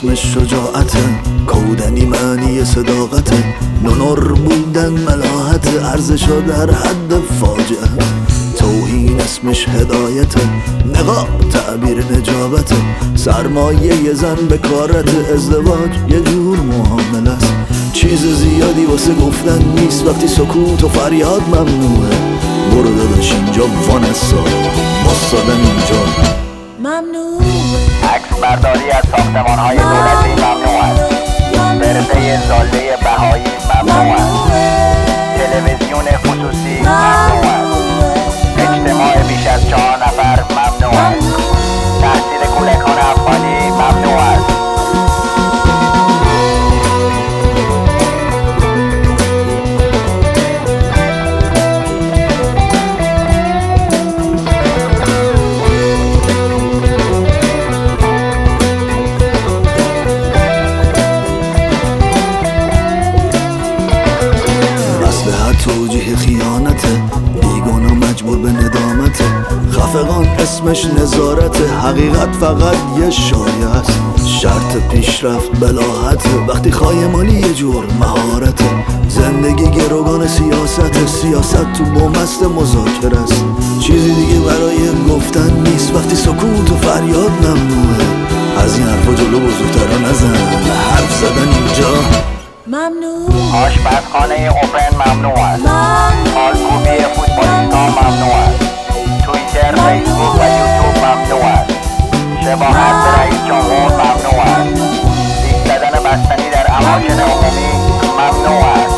اسمش شجاعته، کودنی معنی صداقته، نونر بودن ملاحت، ارزشا در حد فاجعه. توهین اسمش هدایته، نقاب تعبیر نجابته، سرمایه یه زن به کارت، ازدواج یه جور معامله است. چیز زیادی واسه گفتن نیست وقتی سکوت و فریاد ممنوعه. برو داداش اینجا وانسا، واسادن اینجا ممنوعه. عکس برداری از ساختمان های دولتی ممنوع است. برده زاله بهایی ممنوع است. تلویزیون خصوصی ممنوع است. اجتماع بیش از 4 نفر ممنوع است. تحصیل کودکان افغانی ممنوع است. توجیه خیانته، بیگانا مجبور به ندامته، خفقان اسمش نظارته، حقیقت فقط یه شایعه است. شرط پیشرفت بلاحته، وقتی خایمانی یه جور مهارته. زندگی گروگان سیاسته، سیاست تو بومست مذاکره است. چیزی دیگه برای گفتن نیست وقتی سکوت و فریاد ممنوعه. از این حرفا جلو بزرگترا نزن، حرف زدن اینجا ممنوع. آشپزخانه اوپن ممنوع است. خالکوبی فوتبالیستان ممنوع است. توییتر، فیسبوک و یوتیوب ممنوع است. شباهت به رئیس جمهور ممنوع است. لیک زدن بستنی در اماکن عمومی ممنوع است.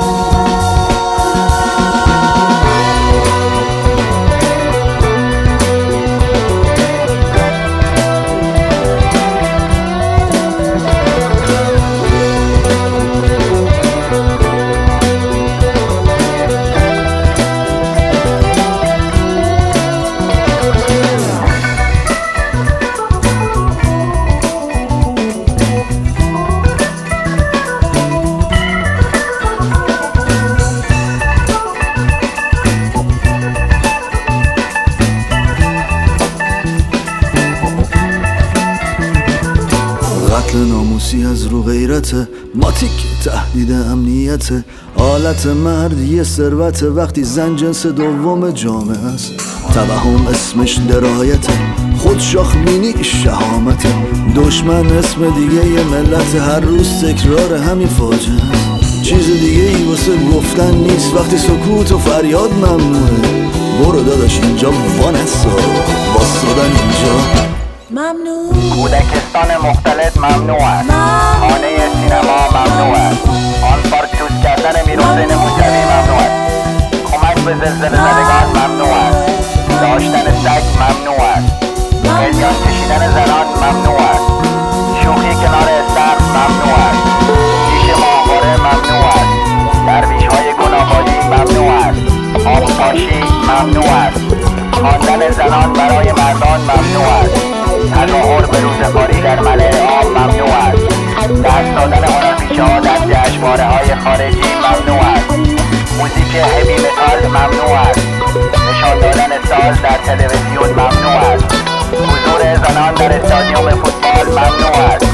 قتل ناموسی از رو غیرته، ماتیک تهدید امنیته، آلت مرد یه ثروته، وقتی زن جنس دوم جامعه است. توهم اسمش درایته، خود شاخ مینی شهامته، دشمن اسم دیگه یه ملت، هر روز تکرار همین فاجعه است. چیز دیگه ای واسه گفتن نیست وقتی سکوت و فریاد ممنوعه. برو داداش اینجا وانسا، واسادن اینجا ممنوع. کودکستان مختلط ممنوع است. خانه سینما ممنوع است. آن پارک دوست کردن میرحسین موسوی ممنوع است. کمک به زلزله زدگان ممنوع است. داشتن سگ ممنوع است. قلیان کشیدن زنان ممنوع است. شوخی کنار استخر ممنوع است. کیش ماهواره ممنوع است. درویش‌های گناه‌بازی ممنوع است. آبپاشی ممنوع است. خواندن زنان برای مردان ممنوع است. تظاهر به روزگاری در ملع عام ممنوع است. دست دادن هنرپیشه‌ها در جشنواره‌های خارجی ممنوع است. موزیک هوی متال ممنوع است. نشان دادن ساز در تلویزیون ممنوع است. حضور زنان در استادیوم فوتبال ممنوع است.